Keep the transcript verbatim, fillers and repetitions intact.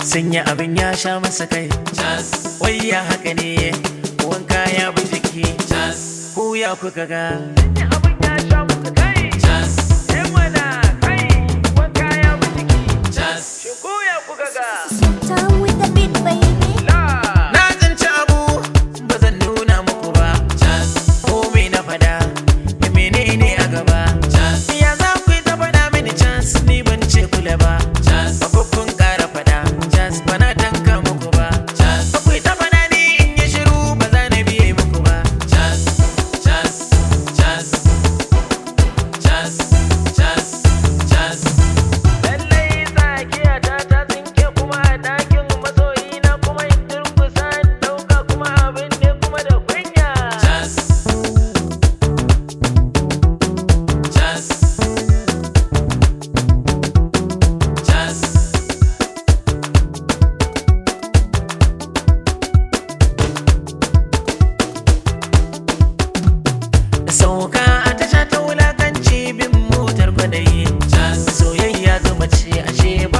Sanya abin ya sha masa kai. Wai ya haka ne wanka ya bi jiki. Ku ya kuka ga sanya abin ya sha masa kai. Eh mana kai wanka ya bi jiki. Shin ku ya kuka ga Down with the beat, baby. na tsinci abu ba zan nuna muku ba. Ko me na fada da menene a gaba. Ya za ku yi ta fada mini chance ni ban ce kula ba. Ba ku kun ƙara fada chance bana tanka muku ba. Ba ku yi ta fada ni in yi shiru ba za na biye muku ba. Lallai tsakiya ta ta tsinke kuma a ɗakin masoyi na kuma in durkusa in ɗauka kuma abin ne kuma da kunya. Sauka a tasha ta wulakanci bin motar kwadayi. Soyayya zuma ce ashe